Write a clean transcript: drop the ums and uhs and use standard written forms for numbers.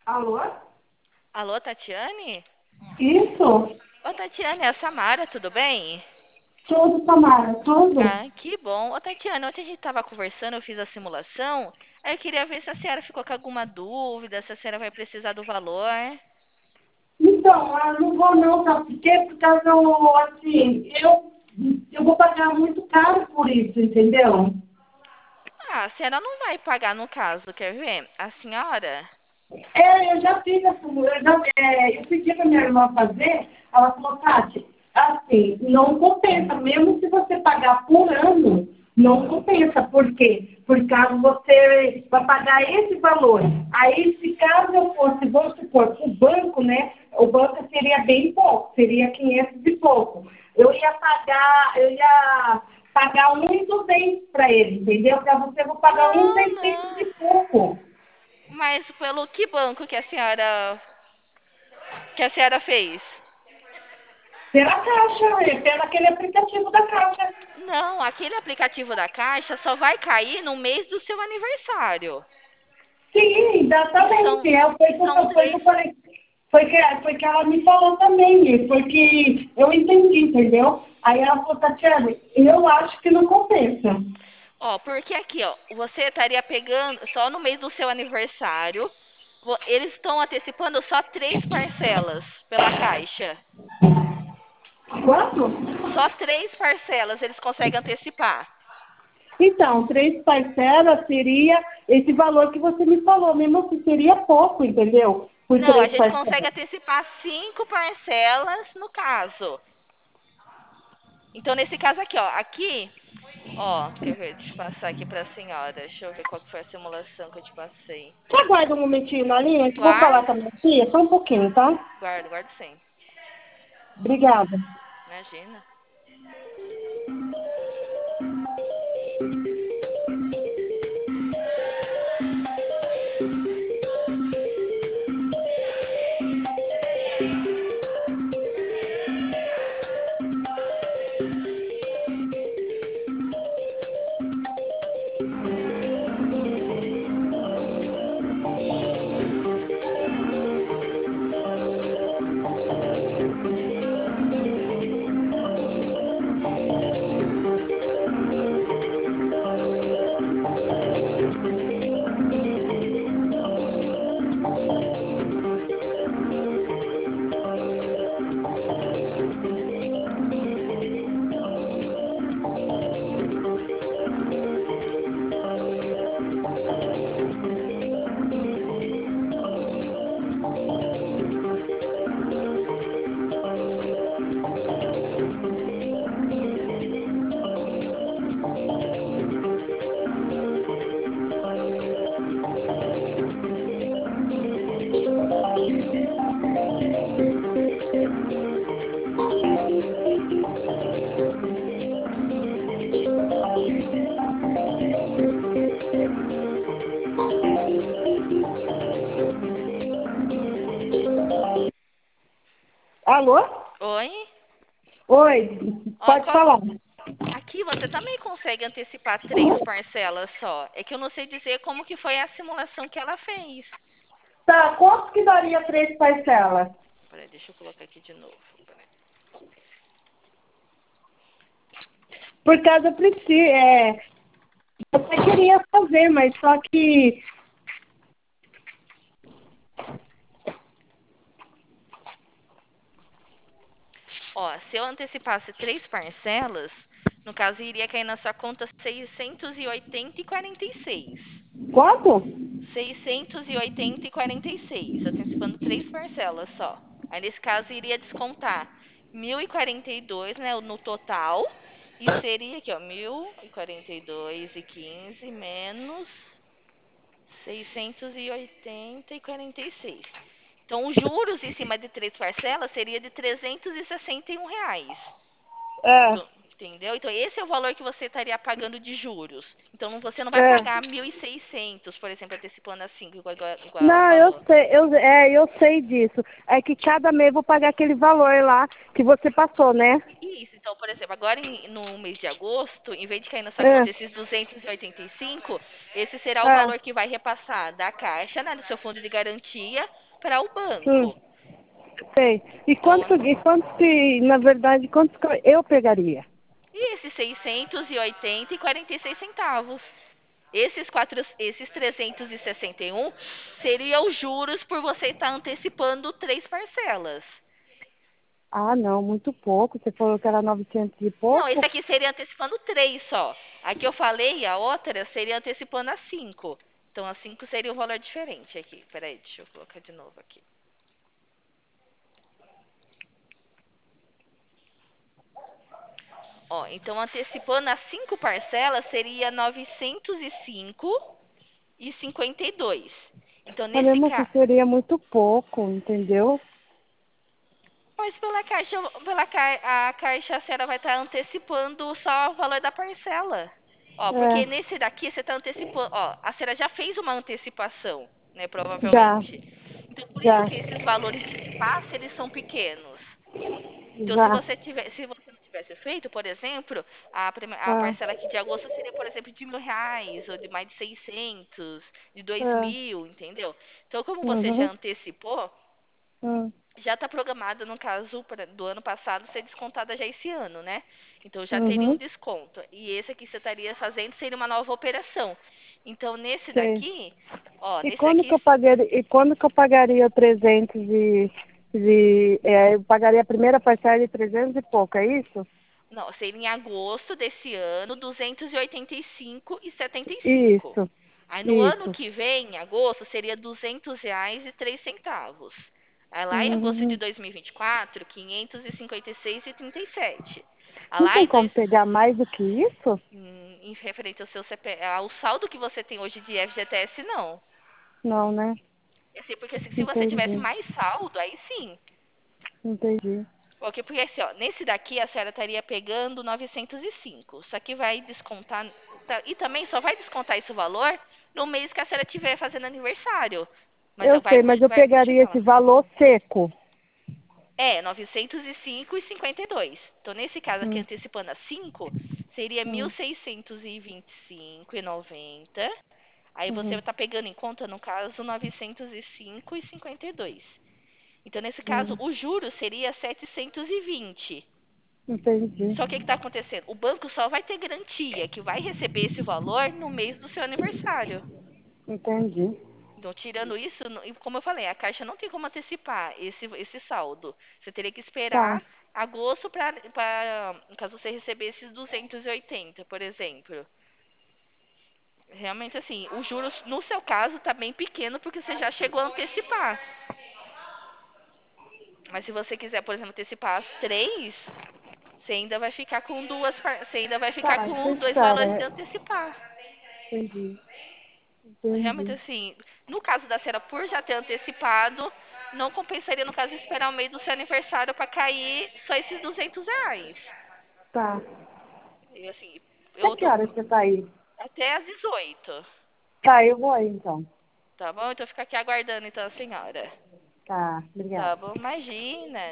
Alô? Alô, Tatiane? Isso? Ô, Tatiane, é a Samara, tudo bem? Tudo, Tamara, tudo? Ah, que bom. Ô, Tatiane, ontem a gente estava conversando, eu fiz a simulação. Aí eu queria ver se a senhora ficou com alguma dúvida, se a senhora vai precisar do valor. Então, não vou não, sabe por quê? Por causa, assim, eu vou pagar muito caro por isso, entendeu? Ah, a senhora não vai pagar no caso, quer ver? A senhora? Eu já fiz essa, eu pedi para minha irmã fazer, ela falou, Tati, assim, não compensa, mesmo se você pagar por ano, não compensa, por quê? Por caso você vai pagar esse valor. Aí, se caso eu fosse, vamos supor, o banco, né, o banco seria bem pouco, seria 500 e pouco. Eu ia pagar 1.200 para ele, entendeu? Para você, eu vou pagar uns Não, 600 não. e pouco. Mas pelo que banco que a senhora fez? Pela Caixa, pelo aquele aplicativo da Caixa. Não, aquele aplicativo da Caixa só vai cair no mês do seu aniversário. Sim, E são, exatamente. e são Foi que três. eu falei. Foi que ela me falou também. Foi que eu entendi, entendeu? Aí ela falou, Tatiana, eu acho que não compensa. Ó, porque aqui, ó, você estaria pegando só no mês do seu aniversário. Eles estão antecipando só 3 parcelas pela Caixa. Quanto? Só 3 parcelas eles conseguem antecipar. Então, 3 parcelas seria esse valor que você me falou, mesmo assim seria pouco, entendeu? Por Não, a três gente consegue parcelas. antecipar 5 parcelas no caso. Então, nesse caso aqui, ó, aqui, ó, quer ver? Deixa eu passar aqui pra senhora. Deixa eu ver qual que foi a simulação que eu te passei. Você aguarda um momentinho na linha, que eu vou falar Guardo, com a minha tia, só um pouquinho, tá? guardo sim. Obrigada. Imagina. Alô? Oi? Oi, Ó, pode falar. aqui você também consegue antecipar 3 parcelas só. É que eu não sei dizer como que foi a simulação que ela fez. Tá, quanto que daria 3 parcelas? Peraí, deixa eu colocar aqui de novo. Peraí. Por causa eu preciso, eu até queria fazer, mas só que, Ó, se eu antecipasse 3 parcelas, no caso iria cair na sua conta 680,46. quanto? 680,46, antecipando 3 parcelas só. Aí nesse caso iria descontar 1.042, né, no total, e seria aqui, ó, 1.042,15 menos 680,46. Então, os juros em cima de 3 parcelas seria de R$ 361. É, Entendeu? Então, esse é o valor que você estaria pagando de juros. Então, você não vai É. pagar 1.600, por exemplo, antecipando a 5, igual ela Não, falou. eu sei disso. É que cada mês eu vou pagar aquele valor lá que você passou, né? Isso, então, por exemplo, agora no mês de agosto, em vez de cair na sua É, conta esses 285, esse será o é, valor que vai repassar da Caixa, né, do seu fundo de garantia, para o hum, banco. sei. Então, E quanto que, na verdade, quanto que eu pegaria? e esses 680 e 46 centavos. Esses 361 seriam os juros por você estar antecipando 3 parcelas. Ah, não, muito pouco. Você falou que era 900 e Não, esse pouco? aqui seria antecipando 3 só. A que eu falei, a outra, seria antecipando a 5. Então, a 5 seria um valor diferente aqui. Peraí, deixa eu colocar de novo aqui. Ó, então, antecipando as 5 parcelas, seria 905,52. Então, Mas nesse mesmo assim caso... seria muito pouco, entendeu? Mas a Caixa, a senhora vai estar antecipando só o valor da parcela. Ó, porque É, nesse daqui você está antecipando. Ó, a senhora já fez uma antecipação, né? já, Provavelmente. Então, por isso já, que esses valores de repasse, eles são pequenos. Então, já. se você não tivesse feito, por exemplo, a Ah, parcela aqui de agosto seria, por exemplo, de R$ 1.000, ou de mais de 600, de dois ah, mil, entendeu? Então, como você já uhum, antecipou, hum, já está programado, no caso do ano passado, ser descontada já esse ano, né? Então já teria um uhum, desconto. E esse aqui você estaria fazendo seria uma nova operação. Então nesse sei. daqui, ó, E nesse quando que daqui, eu pagaria, o 300 eu pagaria a primeira parcela de 300 e pouco, é isso? não, seria em agosto desse ano, 285,75. Isso, Aí no ano isso. que vem, em agosto, seria R$ 200,03. Aí lá em agosto de Uhum. 2024, 556,37. Aí Não lá tem em como dois, pegar mais do que isso? em referente ao seu ao saldo que você tem hoje de FGTS, não. Não, né? Assim, porque assim, se você tivesse Entendi, mais saldo, aí sim. entendi. Porque assim, ó, nesse daqui a senhora estaria pegando 905. Só que vai descontar. E também só vai descontar esse valor no mês que a senhora estiver fazendo aniversário. Mas Eu sei, mas eu vai pegaria chegar esse lá. valor seco. É, 905,52. Então, nesse caso aqui, Hum, antecipando a 5, seria hum, 1.625,90. Aí você uhum, está pegando em conta, no caso, 905,52. Então, nesse caso, hum, o juro seria 720. entendi. Só que o que está acontecendo? O banco só vai ter garantia que vai receber esse valor no mês do seu aniversário. Entendi. Então, tirando isso, e como eu falei, a Caixa não tem como antecipar esse saldo. Você teria que Tá, esperar agosto para, caso você receber esses 280, por exemplo. Realmente, assim, os juros, no seu caso, está bem pequeno porque você já chegou a antecipar. Mas se você quiser, por exemplo, antecipar as três, você ainda vai ficar com você ainda vai ficar tá, então com dois valores de espera. antecipar. Entendi, Realmente, entendi. assim, no caso da Cera, por já ter antecipado, não compensaria, no caso, esperar o mês do seu aniversário para cair só esses R$ 200. Tá. E, assim, Até eu que tô horas você tá aí? até às 18, Tá, eu vou aí então. tá bom? Então, fica aqui aguardando, então, a senhora. Tá, Tá obrigada. bom? Imagina.